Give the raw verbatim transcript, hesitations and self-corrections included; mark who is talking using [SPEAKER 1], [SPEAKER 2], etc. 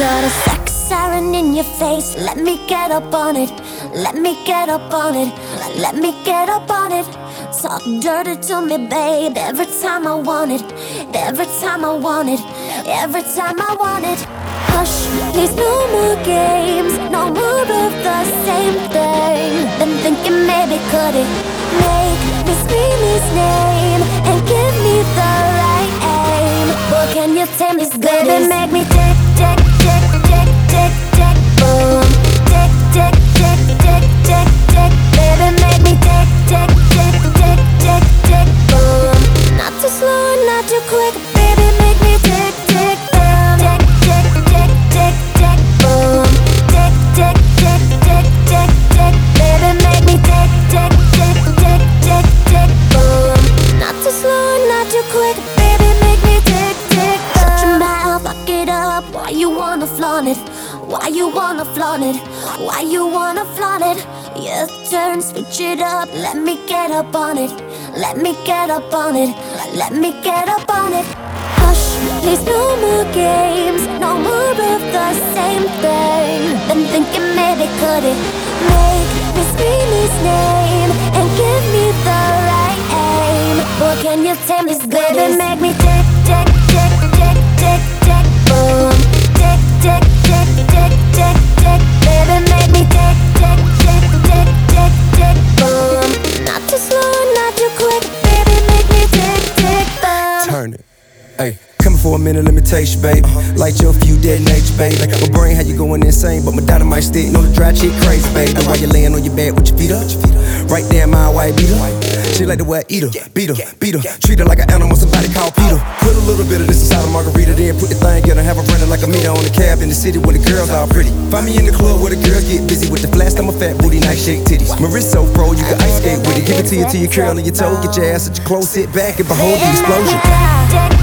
[SPEAKER 1] got a sex siren in your face. Let me get up on it. Let me get up on it. Let me get up on it. Talk dirty to me, babe. Every time I want it. Every time I want it. Every time I want it. Hush, please, no more games. No more of the same thing. Been thinking maybe could it make me scream his name and give me the right aim? But can you tame this goodness? Baby, make me tick, tick, tick, tick, tick, tick, boom. Tick, tick, tick, tick, tick, tick. Baby, make me tick, tick, tick, tick, tick, tick, boom. Not too slow, not too quick. Baby, make me tick, tick, boom. Tick, tick, tick, tick, tick, boom. Tick, tick, tick, tick, tick, tick. Baby, make me tick, tick, tick, tick, tick, tick, boom. Not too slow, not too quick. Baby, make me tick, tick, boom. Shut your mouth, fuck it up. Why you wanna flaunt it? Why you wanna flaunt it? Why you wanna flaunt it? Your turn, switch it up. Let me get up on it. Let me get up on it. Let me get up on it. Hush, please, no more games. No more of the same thing. Been thinking maybe could it make me scream his name and give me the right aim? Boy, can you tame this goodness? Baby, make me tick, tick, tick, tick, tick, tick, boom. Tick, tick, tick, tick, tick, tick. Baby, make me tick, tick, tick, tick, tick, tick, boom. Not too slow, not too quick. Baby, make me tick, tick, boom.
[SPEAKER 2] Turn it, ayy. Coming for a minute, let me taste you, babe. Light your few detonate you, babe. My brain had you going insane, but my dynamite stick, no the dry cheek crazy, babe. And while you laying on your bed with your feet up, right there, my white beater. She like the way I eat her, beat her, beat her. Treat her like an animal, somebody call Peter. Put a little bit of this inside a margarita, then put the thing in her, have her running like a meter on the cab in the city where the girls all pretty. Find me in the club where the girls get busy with the flash. I'm a fat booty, nice shake titties. My wrist so pro, you can ice skate with it. Give it to you till you curl on your toe, get your ass at your clothes, sit back and behold the explosion.